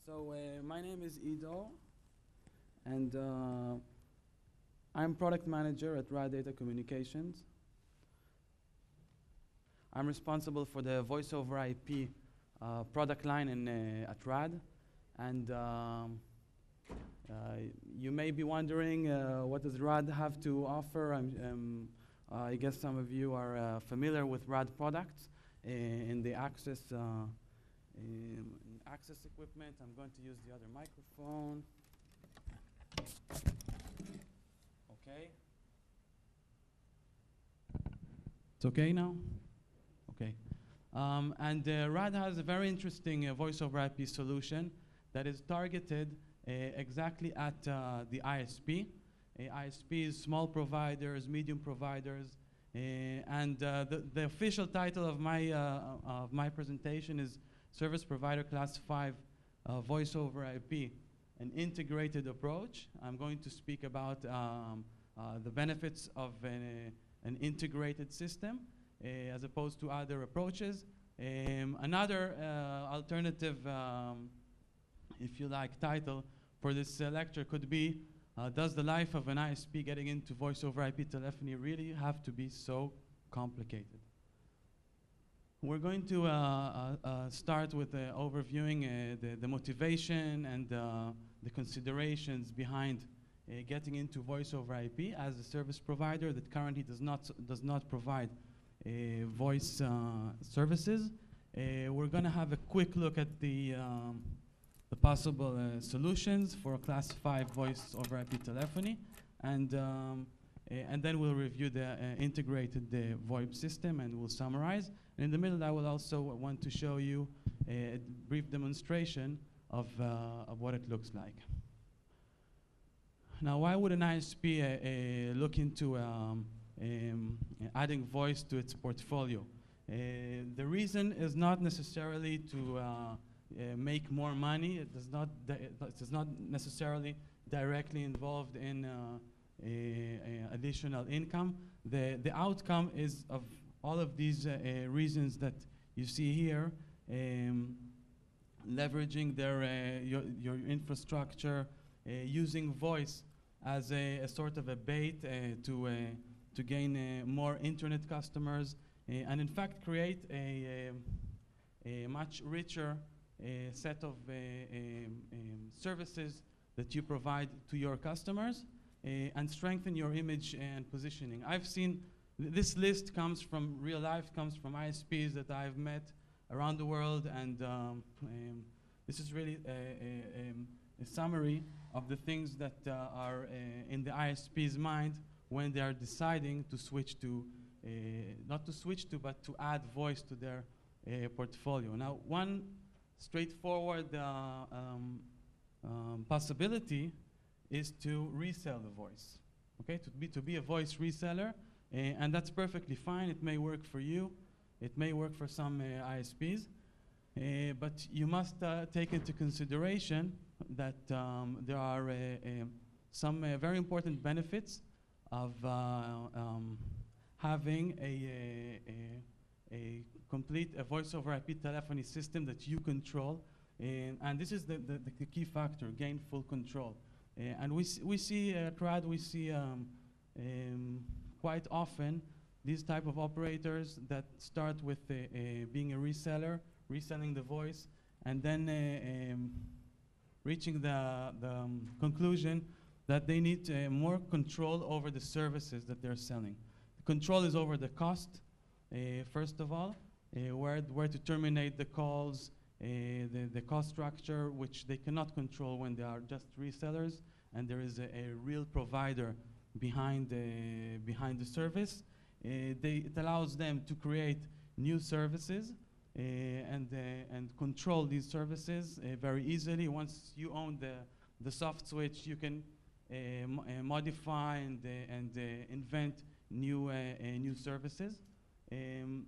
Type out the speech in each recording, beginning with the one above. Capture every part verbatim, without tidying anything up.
So uh, my name is Ido, and uh, I'm product manager at RAD Data Communications. I'm responsible for the voice over I P uh, product line in, uh, at RAD. And um, uh, you may be wondering, uh, what does RAD have to offer? I'm, um, uh, I guess some of you are uh, familiar with RAD products uh, in the access, uh, in access equipment. I'm going to use the other microphone. Okay. It's okay now? Okay. Um, and uh, RAD has a very interesting uh, voice over I P solution that is targeted uh, exactly at uh, the I S P. Uh, I S Ps, small providers, medium providers, uh, and uh, the, the official title of my, uh, of my presentation is Service Provider Class five uh, Voice over I P, an integrated approach. I'm going to speak about um, uh, the benefits of an, uh, an integrated system uh, as opposed to other approaches. Um, another uh, alternative, um, if you like, title for this uh, lecture could be, uh, does the life of an I S P getting into voice over I P telephony really have to be so complicated? We're going to uh, uh, uh, start with uh, overviewing uh, the, the motivation and uh, the considerations behind uh, getting into voice over I P as a service provider that currently does not, does not provide uh, voice uh, services. Uh, we're going to have a quick look at the, um, the possible uh, solutions for class five voice over I P telephony, and, um, uh, and then we'll review the uh, integrated uh, VoIP system and we'll summarize. And in the middle, I will also want to show you a brief demonstration of, uh, of what it looks like. Now, why would an I S P uh, uh, look into um, um, adding voice to its portfolio? Uh, the reason is not necessarily to uh, uh, make more money. It does not. It is not necessarily directly involved in uh, a, a additional income. The the outcome is of all of these uh, uh, reasons that you see here, um, leveraging their uh, your, your infrastructure, uh, using voice as a, a sort of a bait uh, to uh, to gain uh, more internet customers, uh, and in fact create a, a, a much richer uh, set of uh, um, um, services that you provide to your customers, uh, and strengthen your image and positioning. I've seen this list comes from real life, comes from I S Ps that I've met around the world, and um, um, this is really a, a, um, a summary of the things that uh, are uh, in the I S P's mind when they are deciding to switch to, uh, not to switch to, but to add voice to their uh, portfolio. Now, one straightforward uh, um, um, possibility is to resell the voice, okay? To be, to be a voice reseller. Uh, and that's perfectly fine. It may work for you. It may work for some uh, I S Ps. Uh, but you must uh, take into consideration that um, there are uh, uh, some uh, very important benefits of uh, um, having a, a, a complete a voice over I P telephony system that you control. And, and this is the, the, the key factor, gain full control. Uh, and we, we see at RAD, we see um, um, quite often these type of operators that start with uh, uh, being a reseller, reselling the voice, and then uh, um, reaching the, the um, conclusion that they need uh, more control over the services that they're selling. The control is over the cost, uh, first of all, uh, where, where to terminate the calls, uh, the, the cost structure, which they cannot control when they are just resellers, and there is a, a real provider behind the, behind the service. Uh, they, it allows them to create new services uh, and, uh, and control these services uh, very easily. Once you own the, the soft switch, you can uh, mo uh, modify and, uh, and uh, invent new, uh, uh, new services. Um,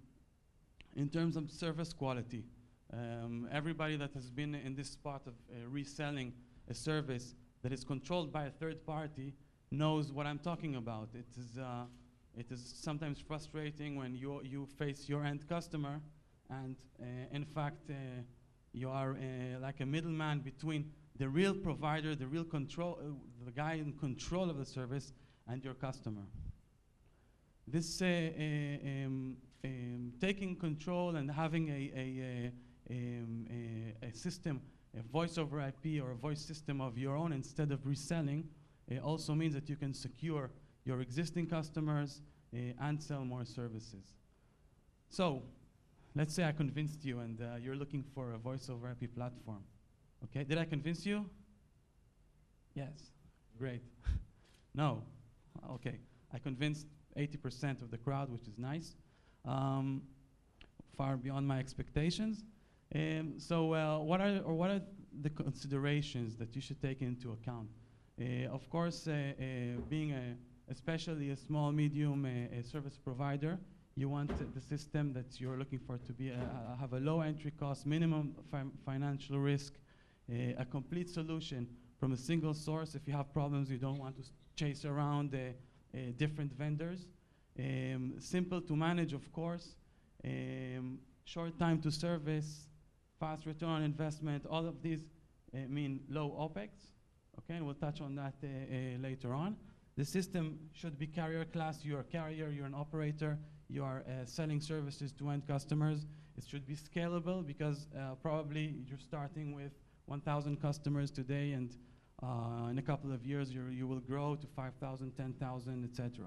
in terms of service quality, um, everybody that has been in this spot of uh, reselling a service that is controlled by a third party knows what I'm talking about. It is, uh, it is sometimes frustrating when you, you face your end customer and uh, in fact uh, You are uh, like a middleman between the real provider, the real control, uh, the guy in control of the service, and your customer. This uh, uh, um, um, taking control and having a, a, a, um, a, a system, a voice over I P or a voice system of your own instead of reselling, it also means that you can secure your existing customers uh, and sell more services. So, let's say I convinced you and uh, you're looking for a voice over I P platform. Okay, did I convince you? Yes, great. No, okay. I convinced eighty percent of the crowd, which is nice. Um, far beyond my expectations. Um, so uh, what are or what are the considerations that you should take into account? Uh, of course, uh, uh, being a, especially a small, medium uh, a service provider, you want uh, the system that you're looking for to be uh, have a low entry cost, minimum fi financial risk, uh, a complete solution from a single source. If you have problems, you don't want to chase around uh, uh, different vendors. Um, simple to manage, of course. Um, short time to service, fast return on investment. All of these uh, mean low OPEX. Okay, and we'll touch on that uh, uh, later on. The system should be carrier class. You're a carrier, you're an operator, you are uh, selling services to end customers. It should be scalable because uh, probably you're starting with one thousand customers today, and uh, in a couple of years you're, you will grow to five thousand, ten thousand, et cetera.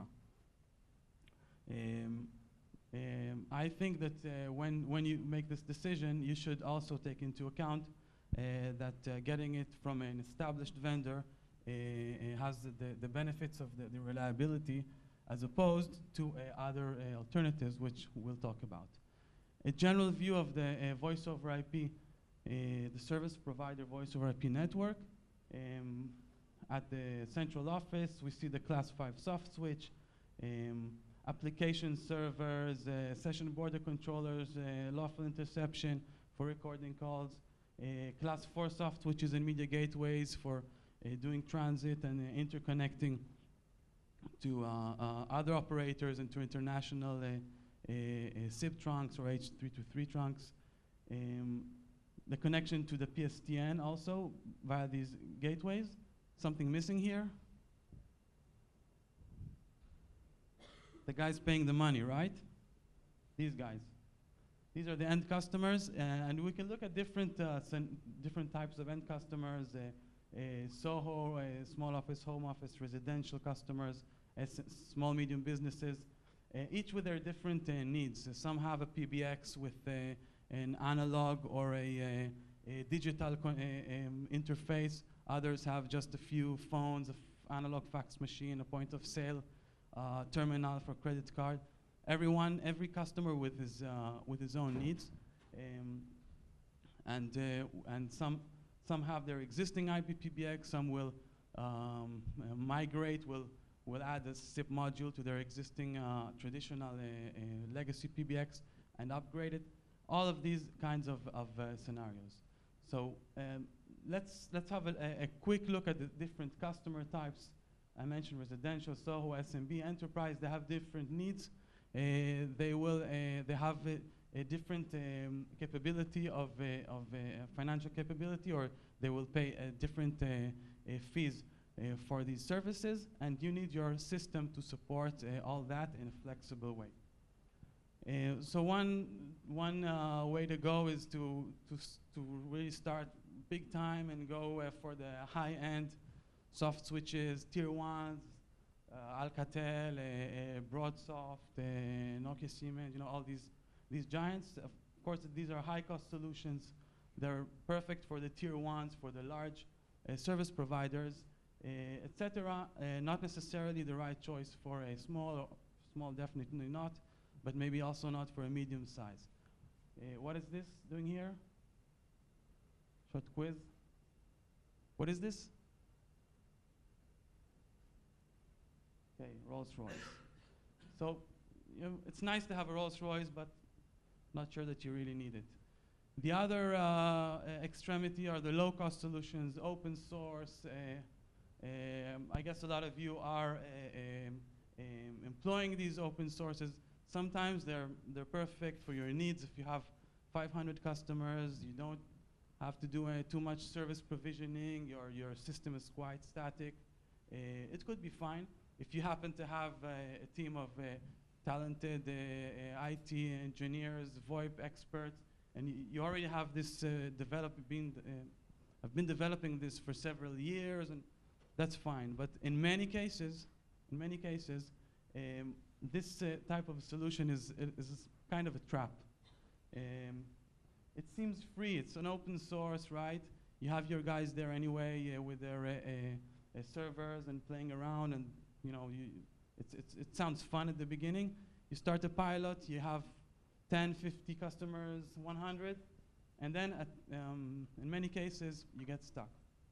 Um, um, I think that uh, when, when you make this decision, you should also take into account uh, that uh, getting it from an established vendor uh, uh, has the, the, the benefits of the, the reliability as opposed to uh, other uh, alternatives, which we'll talk about. A general view of the uh, voice over I P, uh, the service provider voice over I P network. Um, at the central office, we see the class five soft switch, um, application servers, uh, session border controllers, uh, lawful interception for recording calls, uh, class four soft switches and media gateways for uh, doing transit and uh, interconnecting to uh, uh, other operators and to international uh, uh, uh, S I P trunks or H three twenty-three trunks. Um, the connection to the P S T N also via these gateways. Something missing here? The guys paying the money, right? These guys. These are the end customers, uh, and we can look at different uh, different types of end customers. Uh, uh, SOHO, uh, small office, home office, residential customers, uh, small, medium businesses, uh, each with their different uh, needs. Uh, some have a P B X with uh, an analog or a, a, a digital uh, um, interface. Others have just a few phones, an analog fax machine, a point of sale uh, terminal for credit card. Everyone, every customer with his uh, with his own needs, um, and uh, and some some have their existing I P P B X. Some will um, uh, migrate, will will add a S I P module to their existing uh, traditional uh, uh, legacy P B X and upgrade it. All of these kinds of of uh, scenarios. So um, let's let's have a, a, a quick look at the different customer types. I mentioned residential, SOHO, S M B, enterprise. They have different needs. Uh, they will. Uh, they have a, a different um, capability of uh, of uh, financial capability, or they will pay uh, different uh, uh, fees uh, for these services. And you need your system to support uh, all that in a flexible way. Uh, so one one uh, way to go is to to to really start big time and go uh, for the high end soft switches, tier ones. Uh, Alcatel, uh, uh, Broadsoft, uh, Nokia, Siemens, you know, all these these giants. Of course, these are high-cost solutions. They're perfect for the tier ones, for the large uh, service providers, uh, et cetera. Uh, not necessarily the right choice for a small, or small definitely not, but maybe also not for a medium size. Uh, what is this doing here? Short quiz. What is this? Okay, Rolls-Royce. So you know, it's nice to have a Rolls-Royce, but not sure that you really need it. The other uh, extremity are the low-cost solutions, open source. Uh, um, I guess a lot of you are uh, um, um, employing these open sources. Sometimes they're they're perfect for your needs. If you have five hundred customers, you don't have to do uh, too much service provisioning, your, your system is quite static, uh, it could be fine. If you happen to have uh, a team of uh, talented uh, uh, I T engineers, VoIP experts, and y you already have this uh, developed, been, uh, I've been developing this for several years, and that's fine. But in many cases, in many cases, um, this uh, type of solution is, is kind of a trap. Um, it seems free, it's an open source, right? You have your guys there anyway uh, with their uh, uh, uh, servers and playing around, and you know, you, it's, it's, it sounds fun at the beginning. You start a pilot, you have ten, fifty customers, one hundred, and then at, um, in many cases, you get stuck.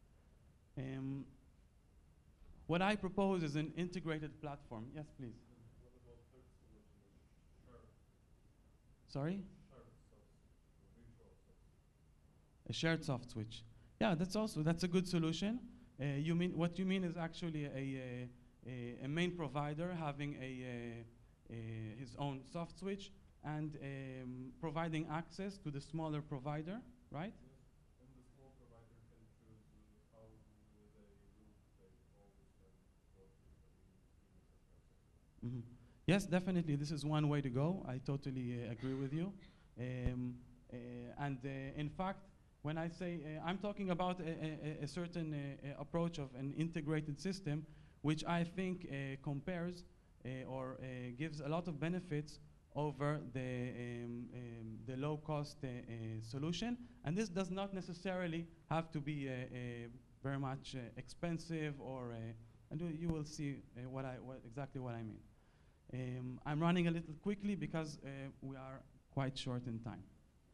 Um, what I propose is an integrated platform. Yes, please. What about third solution? Sure. Sorry? Sure. So, virtual source. A shared soft switch. Yeah, that's also, that's a good solution. Uh, you mean, what you mean is actually a, a, a, a main provider having a, a, a his own soft switch and um, providing access to the smaller provider, right? Yes. And the small provider can choose uh, how they route their all this and what is the Mm-hmm. Yes, definitely. This is one way to go. I totally uh, agree with you. Um, uh, and uh, in fact, when I say uh, I'm talking about a, a, a certain uh, uh, approach of an integrated system, which I think uh, compares uh, or uh, gives a lot of benefits over the, um, um, the low-cost uh, uh, solution. And this does not necessarily have to be uh, uh, very much uh, expensive, or, uh, and you will see uh, what I, what exactly what I mean. Um, I'm running a little quickly because uh, we are quite short in time.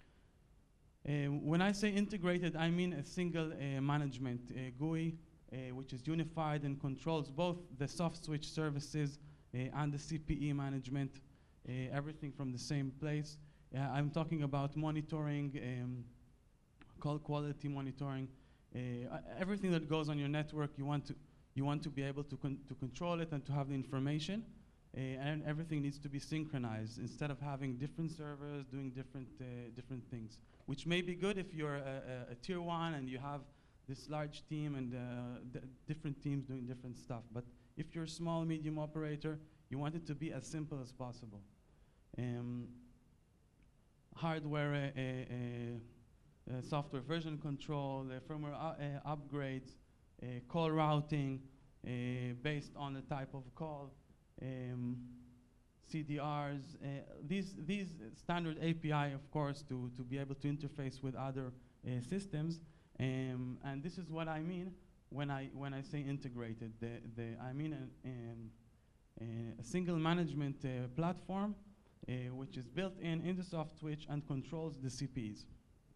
Um, when I say integrated, I mean a single uh, management uh, G U I, uh, which is unified and controls both the soft switch services uh, and the C P E management, uh, everything from the same place. Uh, I'm talking about monitoring, um, call quality monitoring, uh, everything that goes on your network. You want to, you want to be able to, con to control it and to have the information. Uh, and everything needs to be synchronized instead of having different servers doing different uh, different things, which may be good if you're a, a, a tier one and you have this large team and uh, different teams doing different stuff. But if you're a small, medium operator, you want it to be as simple as possible. Um, hardware, uh, uh, uh, software version control, uh, firmware uh, upgrades, uh, call routing uh, based on the type of call. Um, C D Rs, uh, these, these standard A P I, of course, to, to be able to interface with other uh, systems. Um, and this is what I mean when I, when I say integrated. The, the, I mean a, um, a single management uh, platform uh, which is built in in the soft switch and controls the C P Es.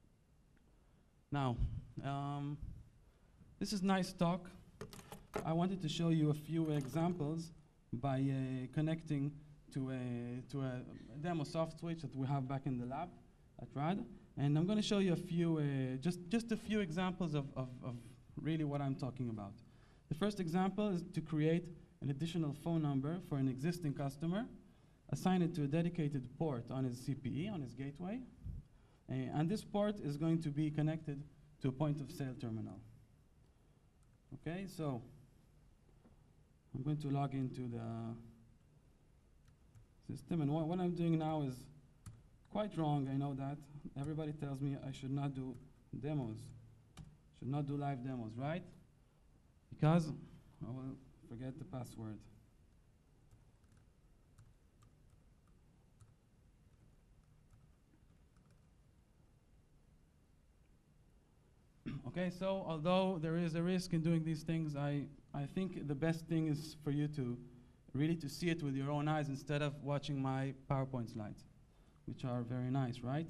Now, um, this is nice talk. I wanted to show you a few examples by uh, connecting to a, to a demo soft switch that we have back in the lab at R A D. And I'm going to show you a few, uh, just, just a few examples of, of, of really what I'm talking about. The first example is to create an additional phone number for an existing customer, assign it to a dedicated port on his C P E, on his gateway, uh, and this port is going to be connected to a point of sale terminal. Okay, so I'm going to log into the system, and what, what I'm doing now is quite wrong. I know that. Everybody tells me I should not do demos, should not do live demos, right? Because I will forget the password. Okay, so although there is a risk in doing these things, I, I think the best thing is for you to really to see it with your own eyes instead of watching my PowerPoint slides, which are very nice, right?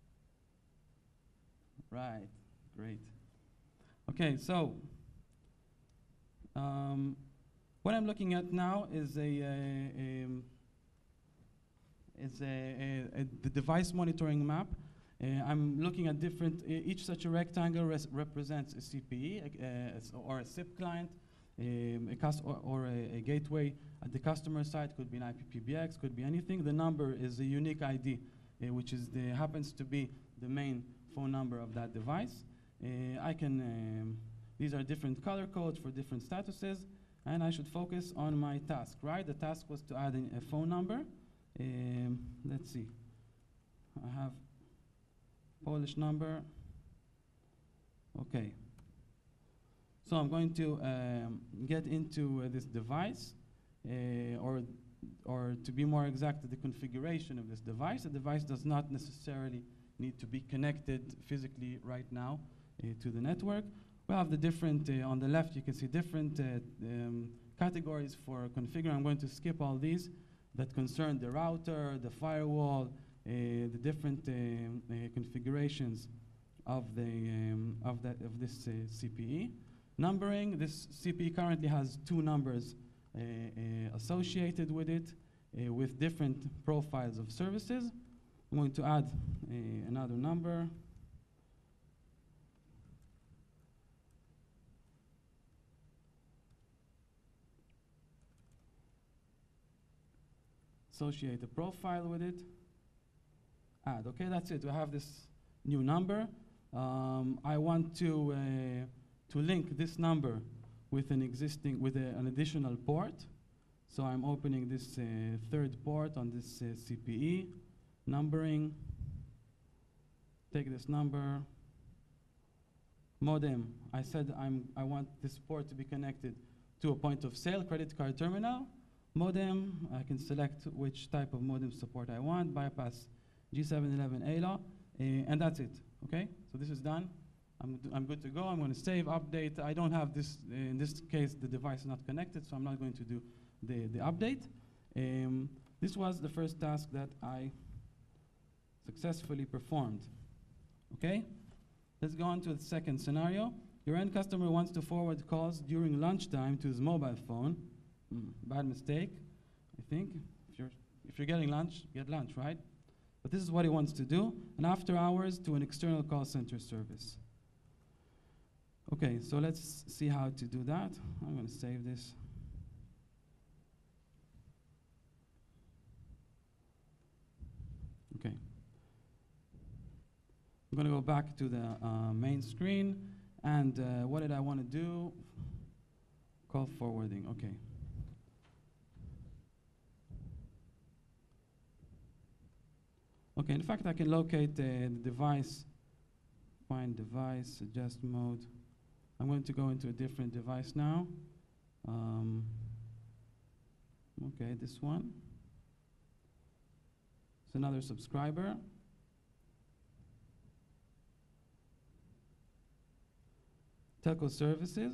Right, great. Okay, so um, what I'm looking at now is a, a, a is a, a, a the device monitoring map. Uh, I'm looking at different, uh, each such a rectangle res represents a C P E uh, or a S I P client, um, a cus or, or a, a gateway at the customer side. Could be an I P P B X, could be anything. The number is a unique I D, uh, which is the, happens to be the main phone number of that device. Uh, I can, um, these are different color codes for different statuses, and I should focus on my task, right? The task was to add in a phone number. Um, let's see. I have Polish number. Okay. So I'm going to um, get into uh, this device, uh, or, or to be more exact, the configuration of this device. The device does not necessarily need to be connected physically right now uh, to the network. We have the different, uh, on the left you can see different uh, um, categories for configuring. I'm going to skip all these that concern the router, the firewall, uh, the different um, uh, configurations of, the, um, of, that, of this uh, C P E. Numbering, this C P E currently has two numbers uh, uh, associated with it uh, with different profiles of services. I'm going to add uh, another number. Associate a profile with it. Add, okay, that's it. We have this new number. Um, I want to, uh, to link this number with an existing, with a, an additional port. So I'm opening this uh, third port on this uh, C P E. Numbering, take this number. Modem, I said I'm, I want this port to be connected to a point of sale, credit card terminal. Modem, I can select which type of modem support I want, bypass G seven eleven A L O, uh, and that's it, okay? So this is done. I'm, I'm good to go. I'm going to save, update. I don't have this, uh, in this case, the device is not connected, so I'm not going to do the, the update. Um, this was the first task that I successfully performed, okay? Let's go on to the second scenario. Your end customer wants to forward calls during lunchtime to his mobile phone. Mm, bad mistake, I think. If you're, if you're getting lunch, get lunch, right? But this is what he wants to do, and after hours to an external call center service. Okay, so let's see how to do that. I'm going to save this. Okay. I'm going to go back to the uh, main screen, and uh, what did I want to do? Call forwarding, okay. Okay, in fact, I can locate uh, the device, find device, adjust mode. I'm going to go into a different device now. Um, okay, this one. It's another subscriber. Telco services.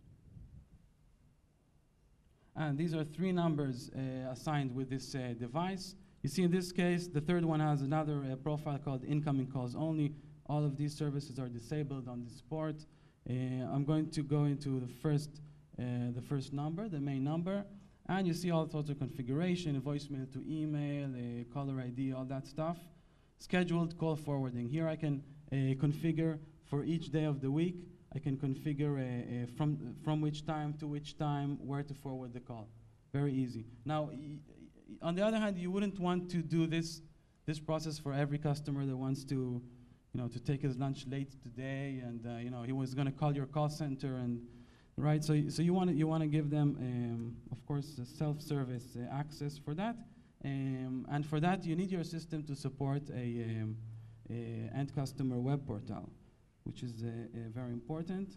And these are three numbers uh, assigned with this uh, device. You see in this case, the third one has another uh, profile called incoming calls only. All of these services are disabled on this port. Uh, I'm going to go into the first, uh, the first number, the main number, and you see all sorts of configuration, voicemail to email, uh, caller I D, all that stuff. Scheduled call forwarding. Here I can uh, configure for each day of the week. I can configure uh, uh, from, from which time to which time, where to forward the call. Very easy. Now, on the other hand, you wouldn't want to do this, this process for every customer that wants to, you know, to take his lunch late today, and uh, you know, he was going to call your call center, and right. So, so you want to you want to give them, um, of course, self-service uh, access for that, um, and for that you need your system to support a, um, a end customer web portal, which is uh, uh, very important.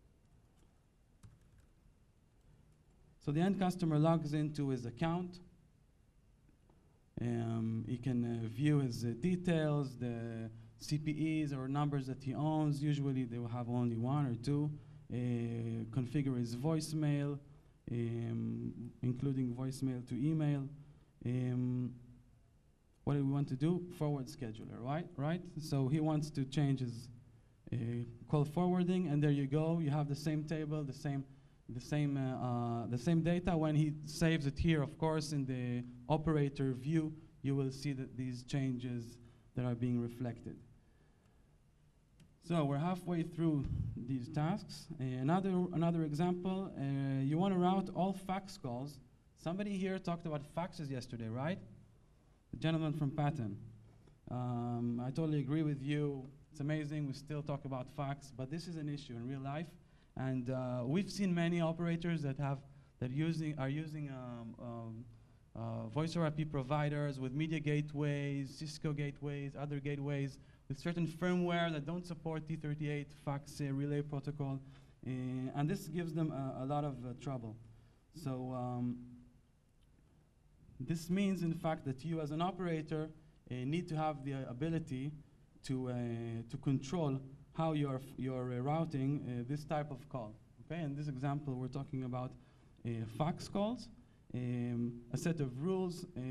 So the end customer logs into his account. Um, he can uh, view his uh, details, the C P Es or numbers that he owns. Usually they will have only one or two. Uh, configure his voicemail, um, including voicemail to email. Um, what do we want to do? Forward scheduler, right? Right. So he wants to change his uh, call forwarding, and there you go. You have the same table, the same. The same, uh, uh, the same data. When he saves it here, of course, in the operator view, you will see that these changes that are being reflected. So we're halfway through these tasks. Uh, another, another example, uh, you want to route all fax calls. Somebody here talked about faxes yesterday, right? The gentleman from Patton. Um, I totally agree with you. It's amazing. We still talk about fax, but this is an issue in real life. And uh, we've seen many operators that have that using are using um, um, uh, voice over I P providers with media gateways, Cisco gateways, other gateways with certain firmware that don't support T thirty-eight fax uh, relay protocol, uh, and this gives them a, a lot of uh, trouble. So um, this means, in fact, that you, as an operator, uh, need to have the uh, ability to uh, to control how you're f you're uh, routing uh, this type of call. Okay, in this example, we're talking about uh, fax calls, um, a set of rules. Uh,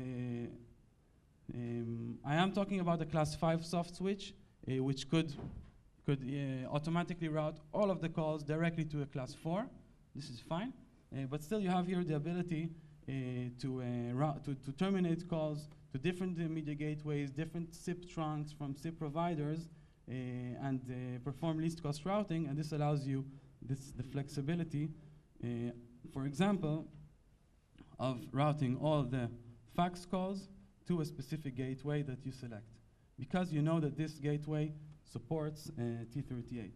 um, I am talking about a class five soft switch, uh, which could could uh, automatically route all of the calls directly to a class four. This is fine, uh, but still, you have here the ability uh, to uh, route to, to terminate calls to different uh, media gateways, different S I P trunks from S I P providers, uh, and uh, perform least cost routing, and this allows you this the flexibility, uh, for example, of routing all the fax calls to a specific gateway that you select, because you know that this gateway supports uh, T thirty-eight.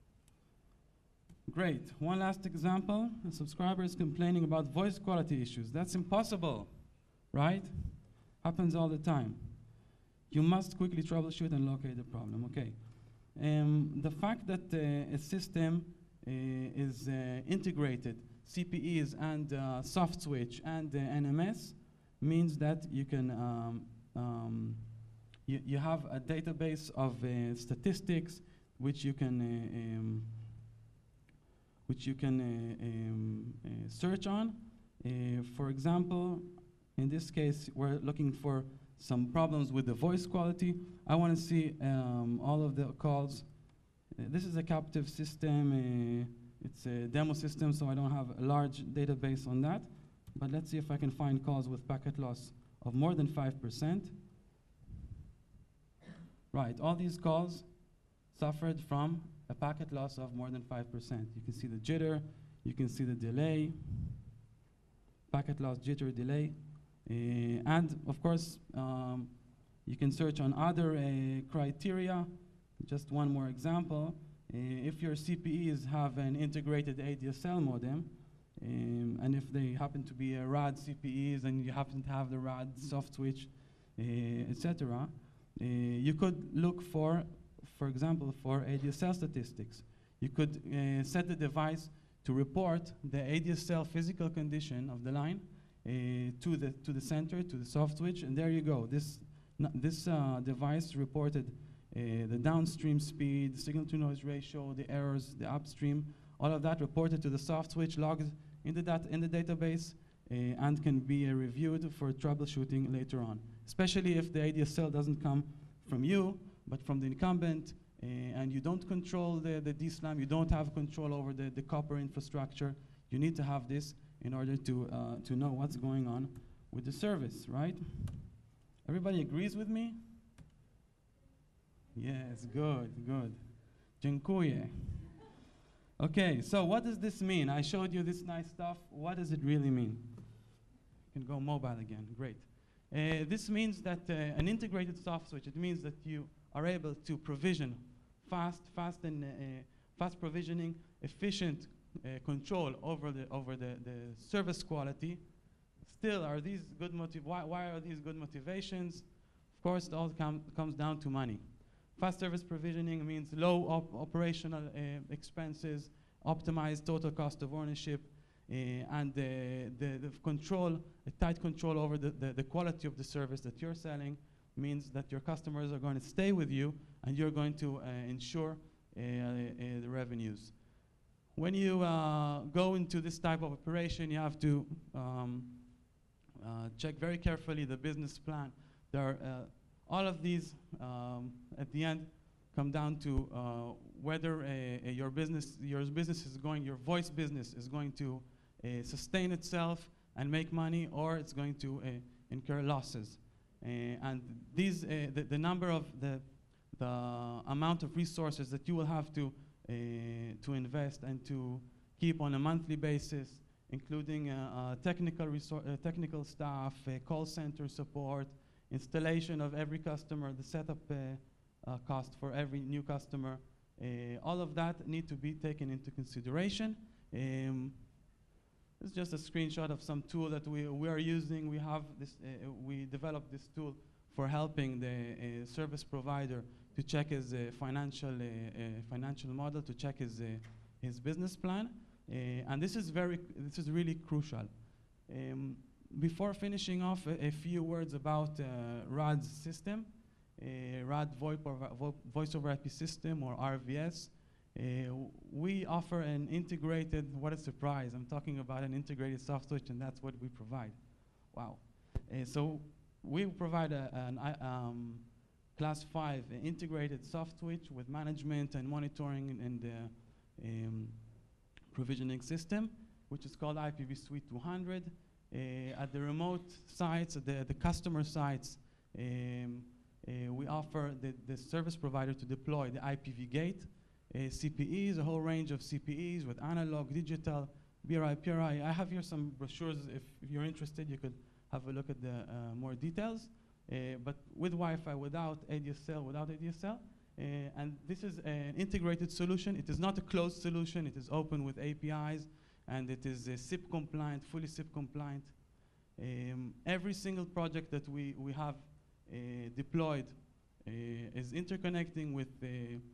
Great. One last example. A subscriber is complaining about voice quality issues. That's impossible, right? Happens all the time. You must quickly troubleshoot and locate the problem. Okay. Um, the fact that uh, a system uh, is uh, integrated, C P Es and uh, soft switch and uh, N M S, means that you can um, um, you, you have a database of uh, statistics which you can uh, um, which you can uh, um, uh, search on. Uh, for example, in this case, we're looking for some problems with the voice quality. I want to see um, all of the calls. Uh, this is a captive system. Uh, it's a demo system, so I don't have a large database on that. But let's see if I can find calls with packet loss of more than five percent. Right, all these calls suffered from a packet loss of more than five percent. You can see the jitter, you can see the delay, packet loss, jitter, delay. Uh, and of course, um, you can search on other uh, criteria. Just one more example. Uh, if your C P Es have an integrated A D S L modem, um, and if they happen to be a R A D C P Es and you happen to have the R A D soft switch, uh, et cetera, uh, you could look for, for example, for A D S L statistics. You could uh, set the device to report the A D S L physical condition of the line uh, to the to the center, to the soft switch, and there you go. This this uh, device reported uh, the downstream speed, the signal-to-noise ratio, the errors, the upstream, all of that reported to the soft switch, logged in the dat in the database, uh, and can be uh, reviewed for troubleshooting later on. Especially if the A D S L doesn't come from you, but from the incumbent, uh, and you don't control the, the D SLAM, you don't have control over the, the copper infrastructure. You need to have this in order to, uh, to know what's going on with the service, right? Everybody agrees with me? Yes, good, good. Dziękuję. Okay, so what does this mean? I showed you this nice stuff. What does it really mean? You can go mobile again, great. Uh, this means that uh, an integrated soft switch, it means that you are able to provision fast, fast and uh, fast provisioning, efficient uh, control over the over the, the service quality. Still, are these good motiv? Why, why are these good motivations? Of course, it all com comes down to money. Fast service provisioning means low op operational uh, expenses, optimized total cost of ownership, uh, and the, the, the control, a tight control over the, the, the quality of the service that you're selling means that your customers are going to stay with you and you're going to uh, ensure uh, uh, the revenues. When you uh, go into this type of operation, you have to um, uh, check very carefully the business plan. There are uh, all of these, um, at the end, come down to uh, whether a, a your business, your business is going, your voice business is going to uh, sustain itself and make money, or it's going to uh, incur losses. Uh, and these, uh, the, the number of the, the amount of resources that you will have to uh, to invest and to keep on a monthly basis, including uh, uh, technical resor uh, technical staff, uh, call center support, installation of every customer, the setup uh, uh, cost for every new customer. Uh, all of that need to be taken into consideration. Um, It's just a screenshot of some tool that we, we are using. We have this, uh, we developed this tool for helping the uh, service provider to check his uh, financial, uh, uh, financial model, to check his, uh, his business plan. Uh, and this is very, this is really crucial. Um, before finishing off, a, a few words about uh, R A D's system, uh, R A D VoIP over, vo Voice over I P system, or R V S. Uh, we offer an integrated, what a surprise, I'm talking about an integrated soft switch, and that's what we provide. Wow. Uh, so we provide a, an I, um, class five uh, integrated soft switch with management and monitoring and, and uh, um, provisioning system, which is called I P v Suite two hundred. Uh, at the remote sites, at the, the customer sites, um, uh, we offer the, the service provider to deploy the I P v gate, Uh, C P Es, a whole range of C P Es with analog, digital, B R I, P R I. I have here some brochures. If, if you're interested, you could have a look at the uh, more details. Uh, but with Wi-Fi, without A D S L, without A D S L. Uh, and this is an integrated solution. It is not a closed solution. It is open with A P Is, and it is uh, S I P compliant, fully S I P compliant. Um, every single project that we, we have uh, deployed uh, is interconnecting with uh,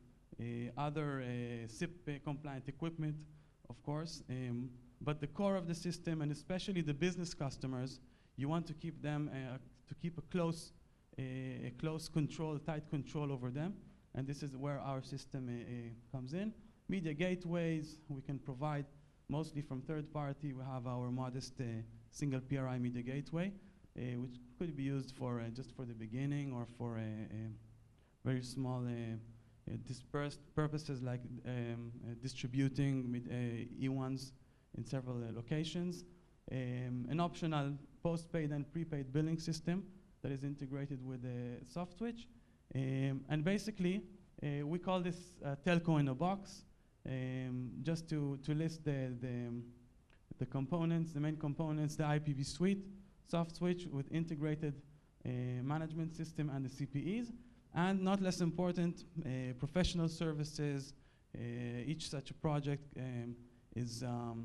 Uh, other uh, S I P uh, compliant equipment, of course, um, but the core of the system, and especially the business customers, you want to keep them, uh, to keep a close, uh, a close control, tight control over them, and this is where our system uh, uh, comes in. Media gateways, we can provide mostly from third party. We have our modest uh, single P R I media gateway, uh, which could be used for uh, just for the beginning or for a, a very small uh, Uh, dispersed purposes like um, uh, distributing mid, uh, E ones in several uh, locations. Um, an optional postpaid and prepaid billing system that is integrated with the soft switch. Um, and basically, uh, we call this uh, telco in a box, um, just to, to list the, the, um, the components, the main components, the I P v suite, soft switch with integrated uh, management system and the C P Es. And not less important, uh, professional services. Uh, each such a project um, is um,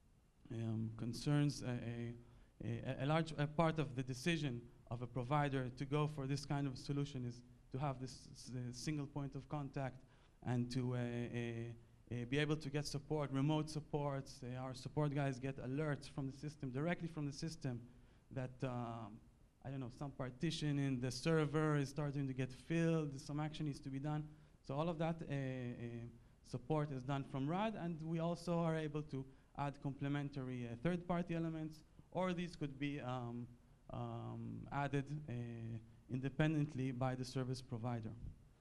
um, concerns a, a, a large a part of the decision of a provider to go for this kind of solution is to have this s single point of contact and to uh, uh, uh, be able to get support, remote supports. Uh, our support guys get alerts from the system, directly from the system, that um, I don't know, some partition in the server is starting to get filled, some action needs to be done. So all of that uh, uh, support is done from R A D, and we also are able to add complementary uh, third-party elements, or these could be um, um, added uh, independently by the service provider.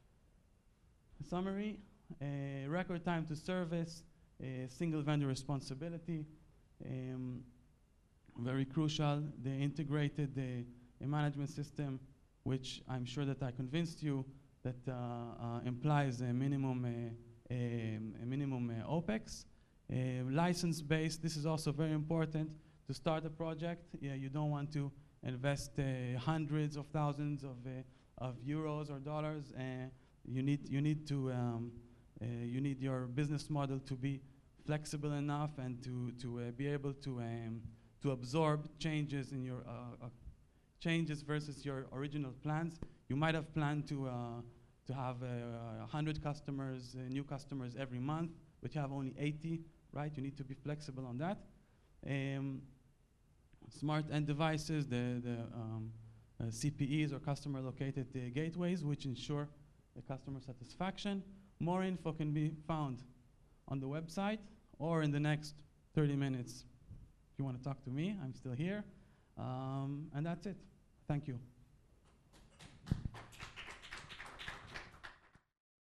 Summary, uh, record time to service, uh, single vendor responsibility, um, very crucial, the integrated the a management system, which I'm sure that I convinced you that uh, uh, implies a minimum, uh, a, a minimum uh, OPEX. Uh, license-based, this is also very important to start a project. Yeah, you don't want to invest uh, hundreds of thousands of, uh, of euros or dollars. Uh, you need, you need to, um, uh, you need your business model to be flexible enough and to, to uh, be able to, um, to absorb changes in your uh, uh, changes versus your original plans. You might have planned to, uh, to have uh, one hundred customers, uh, new customers every month, but you have only eighty, right? You need to be flexible on that. Um, smart end devices, the, the um, uh, C P Es or customer located uh, gateways, which ensure the customer satisfaction. More info can be found on the website or in the next thirty minutes. If you want to talk to me, I'm still here. Um, and that's it. Thank you.